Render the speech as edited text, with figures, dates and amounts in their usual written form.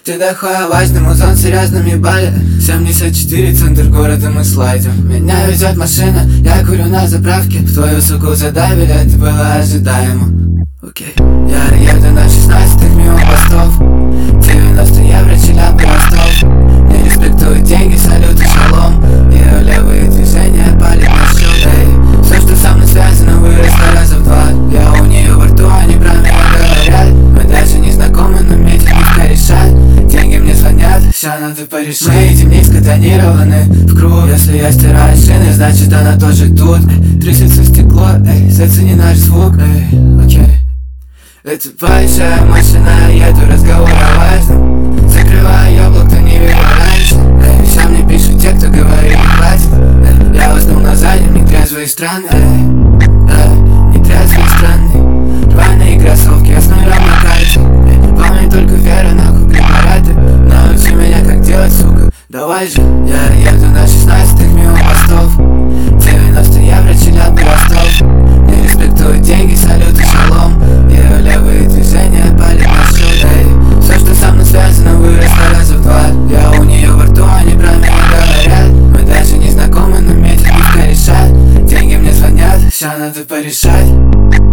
Ты такой важный, музон серьезными бали 74, центр города, мы слайдим. Меня везет машина, я курю на заправке. В твою суку задавили, это было ожидаемо. Окей. Я еду на 16 мимо постов. 90 евро, Челябы, Ростов. Не респектуют деньги, салют и шалом. Ее левые движения палит на счет. Эй, все, что со мной связано, выросло раза в два. Я у нее во рту, они про меня говорят. Мы даже не знакомы, но метит нитка решать. Деньги мне звонят, ща надо порешать. Мы эти низко тонированы в круг. Если я стираю шины, значит она тоже тут. Трясется стекло, эй, зацени наш звук, эй, окей. Это большая машина, еду, разговор о важном. Закрываю яблок, кто не верил раньше. Эй, все мне пишут те, кто говорит, не хватит. Эй, я уснул на заднем, нетрезвый и странный. Нетрезвый и странный. Рваные кроссовки, я с нулем на карте. Помни только вера, нахуй препараты. Научи меня, как делать, сука. Давай же, я еду на 16 мимо постов. 90 евро, Челябы, Ростов. Не респектуют деньги, салют и шалом. Ее левые движения палит на счет. Эй, все, что со мной связано, выросло раза в два. Я у нее во рту, они про меня говорят. Мы даже не знакомы, но метит нитка решать. Деньги мне звонят, ща надо порешать.